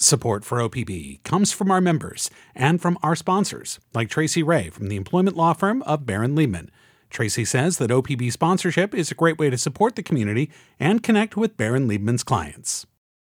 Support for OPB comes from our members and from our sponsors, like Tracy Ray from the employment law firm of Barron Liebman. Tracy says that OPB sponsorship is a great way to support the community and connect with Barron Liebman's clients.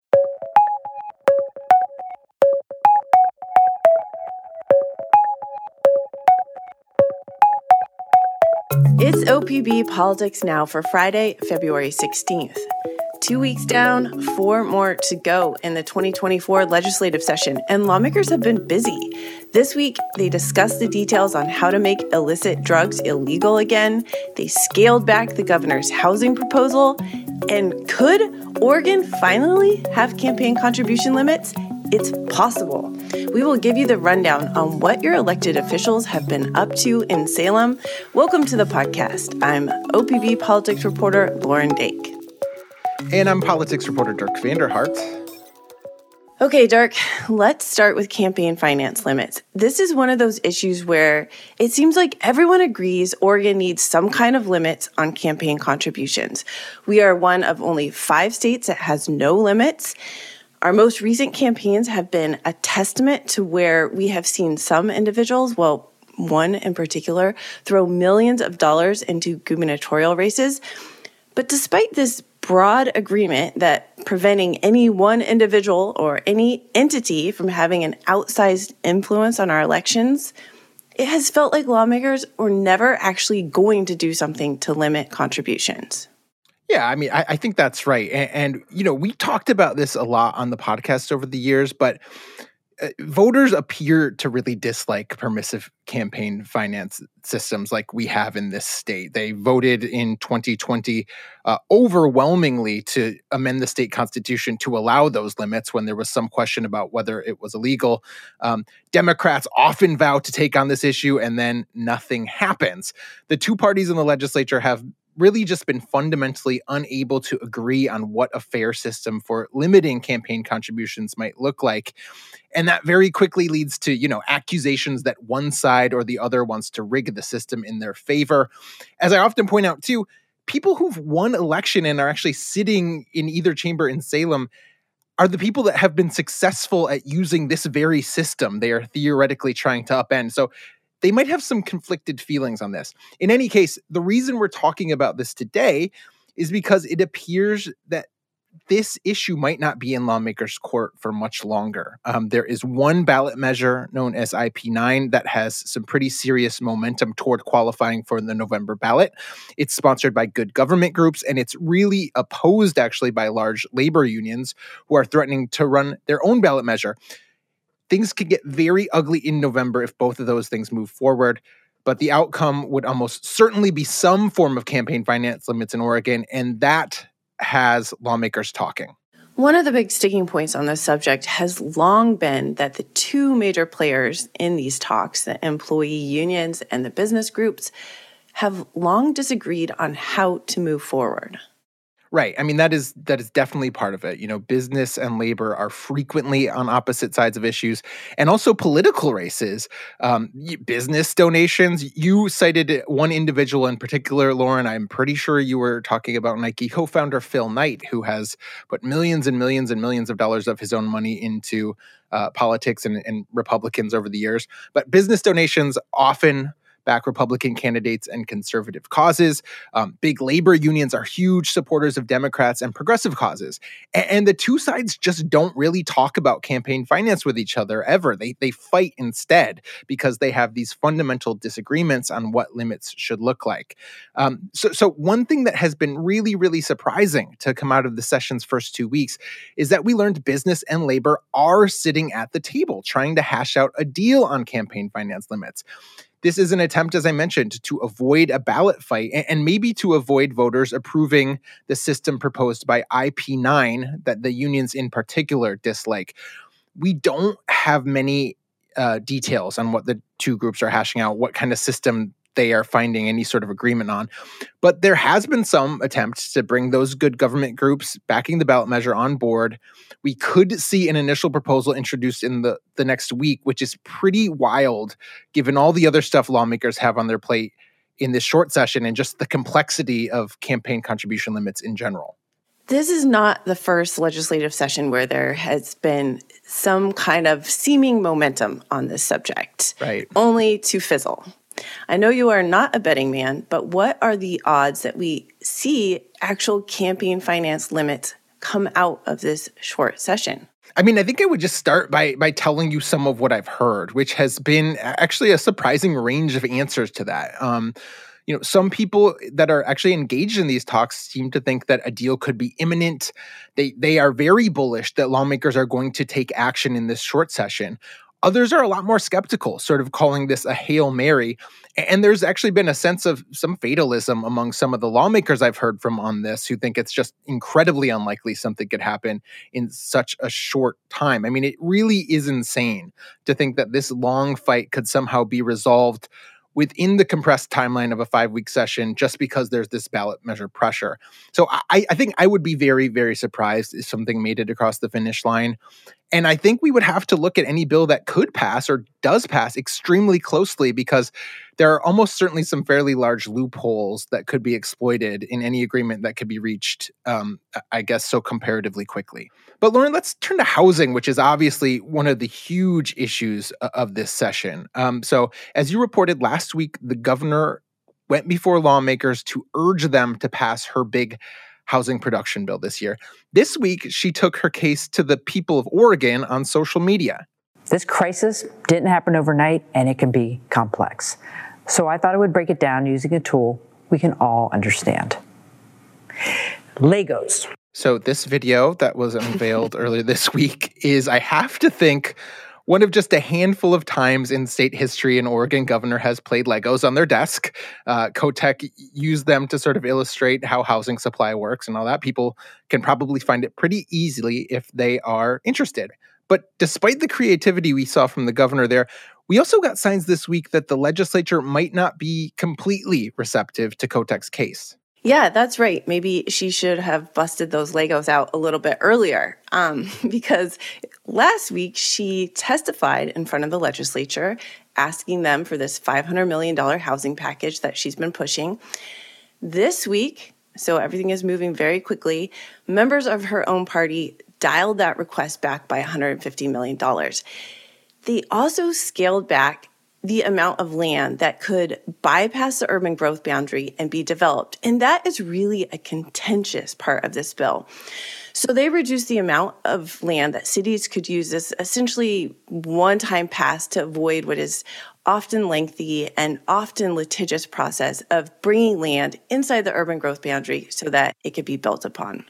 It's OPB Politics Now for Friday, February 16th. 2 weeks down, 4 more to go in the 2024 legislative session, and lawmakers have been busy. This week, they discussed the details on how to make illicit drugs illegal again. They scaled back the governor's housing proposal. And could Oregon finally have campaign contribution limits? It's possible. We will give you the rundown on what your elected officials have been up to in Salem. Welcome to the podcast. I'm OPB politics reporter Lauren Dake. And I'm politics reporter Dirk Vanderhart. Okay, Dirk, let's start with campaign finance limits. This is one of those issues where it seems like everyone agrees Oregon needs some kind of limits on campaign contributions. We are one of only 5 states that has no limits. Our most recent campaigns have been a testament to where we have seen some individuals, well, one in particular, throw millions of dollars into gubernatorial races. But despite this broad agreement that preventing any one individual or any entity from having an outsized influence on our elections, it has felt like lawmakers were never actually going to do something to limit contributions. Yeah, I mean, I think that's right. And, you know, we talked about this a lot on the podcast over the years, but voters appear to really dislike permissive campaign finance systems like we have in this state. They voted in 2020 overwhelmingly to amend the state constitution to allow those limits when there was some question about whether it was illegal. Democrats often vow to take on this issue and then nothing happens. The two parties in the legislature have really just been fundamentally unable to agree on what a fair system for limiting campaign contributions might look like. And that very quickly leads to, you know, accusations that one side or the other wants to rig the system in their favor. As I often point out, too, people who've won election and are actually sitting in either chamber in Salem are the people that have been successful at using this very system they are theoretically trying to upend. So they might have some conflicted feelings on this. In any case, the reason we're talking about this today is because it appears that this issue might not be in lawmakers' court for much longer. There is one ballot measure known as IP9 that has some pretty serious momentum toward qualifying for the November ballot. It's sponsored by good government groups, and it's really opposed actually by large labor unions who are threatening to run their own ballot measure. Things could get very ugly in November if both of those things move forward, but the outcome would almost certainly be some form of campaign finance limits in Oregon, and that has lawmakers talking. One of the big sticking points on this subject has long been that the two major players in these talks, the employee unions and the business groups, have long disagreed on how to move forward. Right. I mean, that is definitely part of it. You know, business and labor are frequently on opposite sides of issues, and also political races. Business donations. You cited one individual in particular, Lauren. I'm pretty sure you were talking about Nike co-founder Phil Knight, who has put millions and millions and millions of dollars of his own money into politics and Republicans over the years. But business donations often back Republican candidates and conservative causes. Big labor unions are huge supporters of Democrats and progressive causes. And the two sides just don't really talk about campaign finance with each other ever. They fight instead because they have these fundamental disagreements on what limits should look like. So one thing that has been really, really surprising to come out of the session's first 2 weeks is that we learned business and labor are sitting at the table trying to hash out a deal on campaign finance limits. This is an attempt, as I mentioned, to avoid a ballot fight and maybe to avoid voters approving the system proposed by IP9 that the unions in particular dislike. We don't have many details on what the two groups are hashing out, what kind of system they are finding any sort of agreement on. But there has been some attempt to bring those good government groups backing the ballot measure on board. We could see an initial proposal introduced in the next week, which is pretty wild given all the other stuff lawmakers have on their plate in this short session and just the complexity of campaign contribution limits in general. This is not the first legislative session where there has been some kind of seeming momentum on this subject, right? Only to fizzle. I know you are not a betting man, but what are the odds that we see actual campaign finance limits come out of this short session? I mean, I think I would just start by telling you some of what I've heard, which has been actually a surprising range of answers to that. Some people that are actually engaged in these talks seem to think that a deal could be imminent. They are very bullish that lawmakers are going to take action in this short session. Others are a lot more skeptical, sort of calling this a Hail Mary. And there's actually been a sense of some fatalism among some of the lawmakers I've heard from on this who think it's just incredibly unlikely something could happen in such a short time. I mean, it really is insane to think that this long fight could somehow be resolved within the compressed timeline of a 5-week session just because there's this ballot measure pressure. So I think I would be very, very surprised if something made it across the finish line. And I think we would have to look at any bill that could pass or does pass extremely closely because there are almost certainly some fairly large loopholes that could be exploited in any agreement that could be reached, I guess, so comparatively quickly. But Lauren, let's turn to housing, which is obviously one of the huge issues of this session. So as you reported last week, the governor went before lawmakers to urge them to pass her big housing production bill this year. This week, she took her case to the people of Oregon on social media. This crisis didn't happen overnight, and it can be complex. So I thought I would break it down using a tool we can all understand. Legos. So this video that was unveiled earlier this week is, I have to think, one of just a handful of times in state history an Oregon governor has played Legos on their desk. Kotek used them to sort of illustrate how housing supply works and all that. People can probably find it pretty easily if they are interested. But despite the creativity we saw from the governor there, we also got signs this week that the legislature might not be completely receptive to Kotek's case. Yeah, that's right. Maybe she should have busted those Legos out a little bit earlier because last week she testified in front of the legislature asking them for this $500 million housing package that she's been pushing. This week, so everything is moving very quickly, members of her own party dialed that request back by $150 million. They also scaled back the amount of land that could bypass the urban growth boundary and be developed. And that is really a contentious part of this bill. So they reduced the amount of land that cities could use this essentially one-time pass to avoid what is often lengthy and often litigious process of bringing land inside the urban growth boundary so that it could be built upon.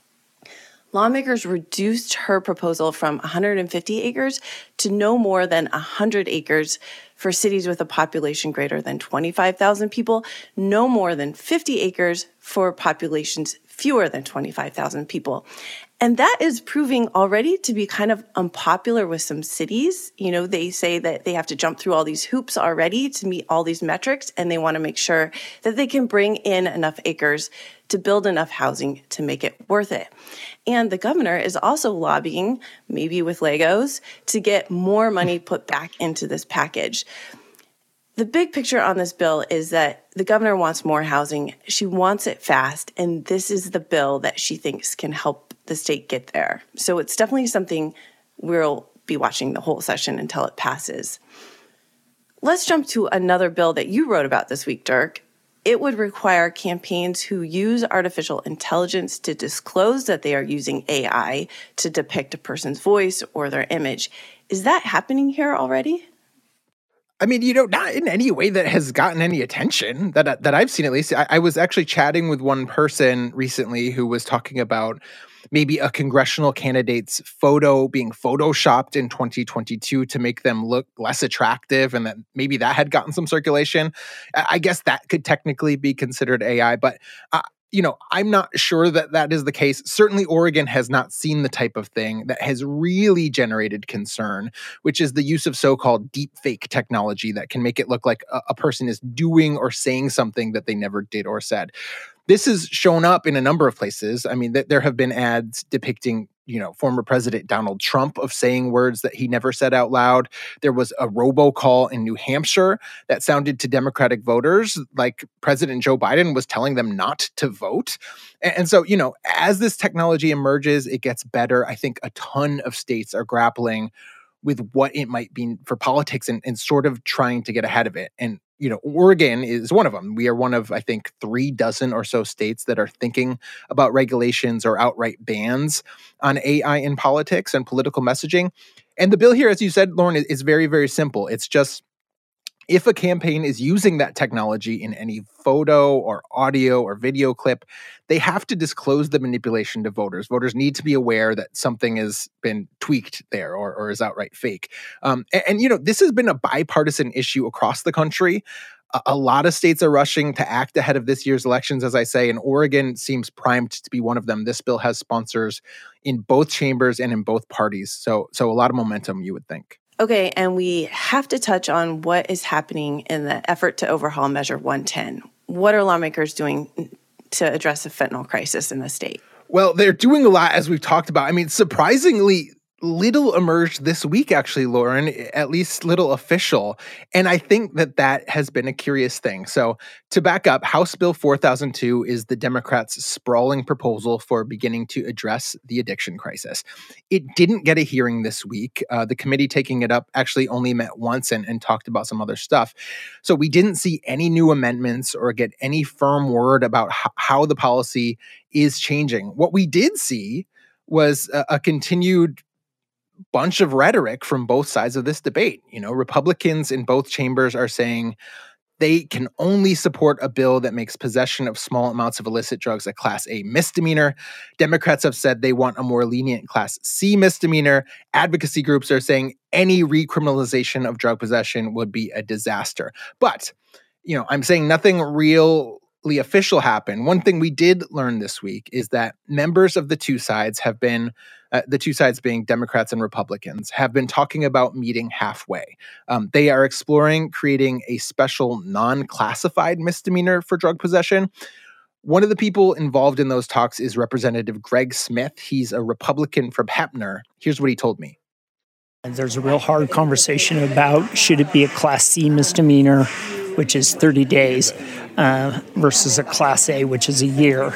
Lawmakers reduced her proposal from 150 acres to no more than 100 acres for cities with a population greater than 25,000 people, no more than 50 acres for populations fewer than 25,000 people. And that is proving already to be kind of unpopular with some cities. You know, they say that they have to jump through all these hoops already to meet all these metrics, and they want to make sure that they can bring in enough acres to build enough housing to make it worth it. And the governor is also lobbying, maybe with Legos, to get more money put back into this package. The big picture on this bill is that the governor wants more housing. She wants it fast, and this is the bill that she thinks can help the state get there. So it's definitely something we'll be watching the whole session until it passes. Let's jump to another bill that you wrote about this week, Dirk. It would require campaigns who use artificial intelligence to disclose that they are using AI to depict a person's voice or their image. Is that happening here already? I mean, not in any way that has gotten any attention that I've seen, at least. I was actually chatting with one person recently who was talking about maybe a congressional candidate's photo being photoshopped in 2022 to make them look less attractive, and that maybe that had gotten some circulation. I guess that could technically be considered AI, but I'm not sure that that is the case. Certainly, Oregon has not seen the type of thing that has really generated concern, which is the use of so-called deepfake technology that can make it look like a person is doing or saying something that they never did or said. This has shown up in a number of places. I mean, there have been ads depicting former President Donald Trump of saying words that he never said out loud. There was a robocall in New Hampshire that sounded to Democratic voters like President Joe Biden was telling them not to vote. And so, as this technology emerges, it gets better. I think a ton of states are grappling with what it might mean for politics and sort of trying to get ahead of it. And, Oregon is one of them. We are one of, I think, 36 or so states that are thinking about regulations or outright bans on AI in politics and political messaging. And the bill here, as you said, Lauren, is very, very simple. It's just, if a campaign is using that technology in any photo or audio or video clip, they have to disclose the manipulation to voters. Voters need to be aware that something has been tweaked there or is outright fake. And this has been a bipartisan issue across the country. A lot of states are rushing to act ahead of this year's elections, as I say, and Oregon seems primed to be one of them. This bill has sponsors in both chambers and in both parties. So a lot of momentum, you would think. Okay, and we have to touch on what is happening in the effort to overhaul Measure 110. What are lawmakers doing to address the fentanyl crisis in the state? Well, they're doing a lot, as we've talked about. I mean, surprisingly, little emerged this week, actually, Lauren, at least little official. And I think that has been a curious thing. So to back up, House Bill 4002 is the Democrats' sprawling proposal for beginning to address the addiction crisis. It didn't get a hearing this week. The committee taking it up actually only met once and talked about some other stuff. So we didn't see any new amendments or get any firm word about how the policy is changing. What we did see was a continued bunch of rhetoric from both sides of this debate. Republicans in both chambers are saying they can only support a bill that makes possession of small amounts of illicit drugs a Class A misdemeanor. Democrats have said they want a more lenient Class C misdemeanor. Advocacy groups are saying any recriminalization of drug possession would be a disaster. But, I'm saying nothing really official happened. One thing we did learn this week is that members of the two sides have been, the two sides being Democrats and Republicans, have been talking about meeting halfway. They are exploring creating a special non-classified misdemeanor for drug possession. One of the people involved in those talks is Representative Greg Smith. He's a Republican from Heppner. Here's what he told me. There's a real hard conversation about should it be a Class C misdemeanor, which is 30 days, versus a Class A, which is a year.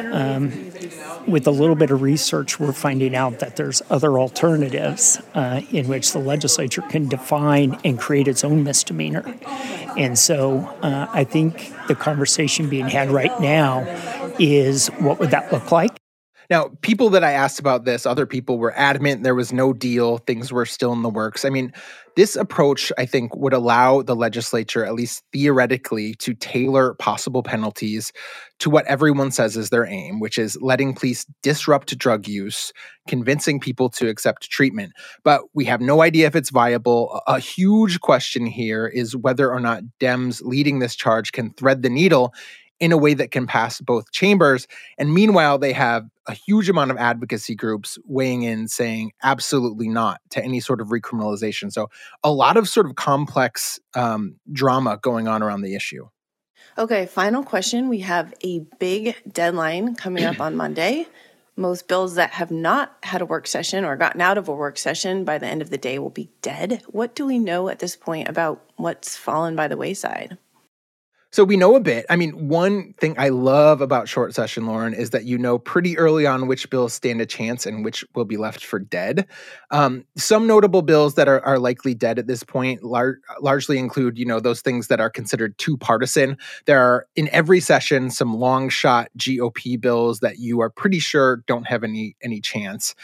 With a little bit of research, we're finding out that there's other alternatives in which the legislature can define and create its own misdemeanor. And so I think the conversation being had right now is, what would that look like? Now, people that I asked about this, other people were adamant there was no deal. Things were still in the works. I mean, this approach, I think, would allow the legislature, at least theoretically, to tailor possible penalties to what everyone says is their aim, which is letting police disrupt drug use, convincing people to accept treatment. But we have no idea if it's viable. A huge question here is whether or not Dems leading this charge can thread the needle in a way that can pass both chambers. And meanwhile, they have a huge amount of advocacy groups weighing in saying absolutely not to any sort of recriminalization. So a lot of sort of complex drama going on around the issue. Okay, final question. We have a big deadline coming up on Monday. Most bills that have not had a work session or gotten out of a work session by the end of the day will be dead. What do we know at this point about what's fallen by the wayside? So we know a bit. I mean, one thing I love about short session, Lauren, is that you know pretty early on which bills stand a chance and which will be left for dead. Some notable bills that are likely dead at this point largely include, those things that are considered too partisan. There are, in every session, some long shot GOP bills that you are pretty sure don't have any chance.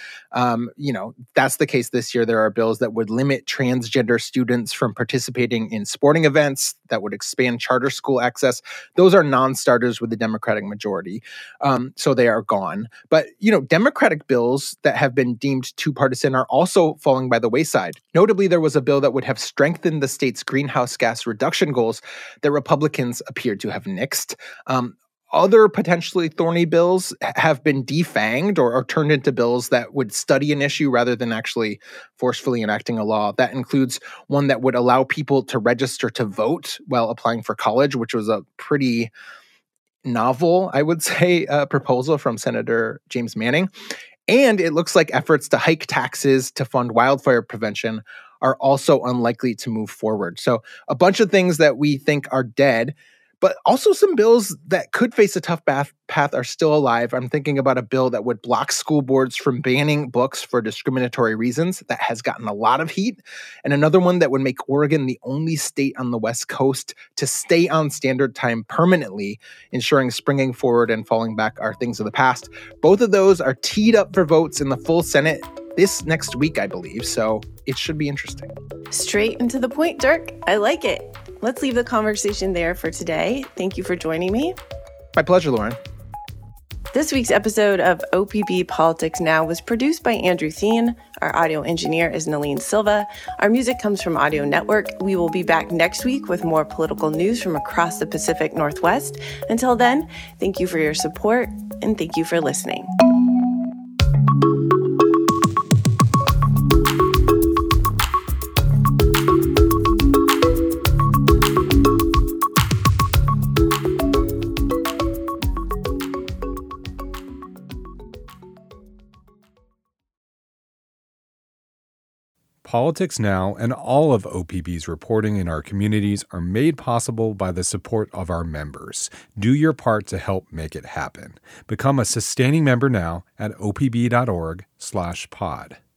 That's the case this year. There are bills that would limit transgender students from participating in sporting events, that would expand charter school access. Those are non-starters with the Democratic majority. So they are gone. But, Democratic bills that have been deemed too partisan are also falling by the wayside. Notably, there was a bill that would have strengthened the state's greenhouse gas reduction goals that Republicans appeared to have nixed. Other potentially thorny bills have been defanged or turned into bills that would study an issue rather than actually forcefully enacting a law. That includes one that would allow people to register to vote while applying for college, which was a pretty novel, I would say, proposal from Senator James Manning. And it looks like efforts to hike taxes to fund wildfire prevention are also unlikely to move forward. So a bunch of things that we think are dead, but also some bills that could face a tough path are still alive. I'm thinking about a bill that would block school boards from banning books for discriminatory reasons. That has gotten a lot of heat. And another one that would make Oregon the only state on the West Coast to stay on standard time permanently, ensuring springing forward and falling back are things of the past. Both of those are teed up for votes in the full Senate this next week, I believe. So it should be interesting. Straight and to the point, Dirk. I like it. Let's leave the conversation there for today. Thank you for joining me. My pleasure, Lauren. This week's episode of OPB Politics Now was produced by Andrew Thien. Our audio engineer is Nalene Silva. Our music comes from Audio Network. We will be back next week with more political news from across the Pacific Northwest. Until then, thank you for your support and thank you for listening. Politics Now and all of OPB's reporting in our communities are made possible by the support of our members. Do your part to help make it happen. Become a sustaining member now at opb.org/pod.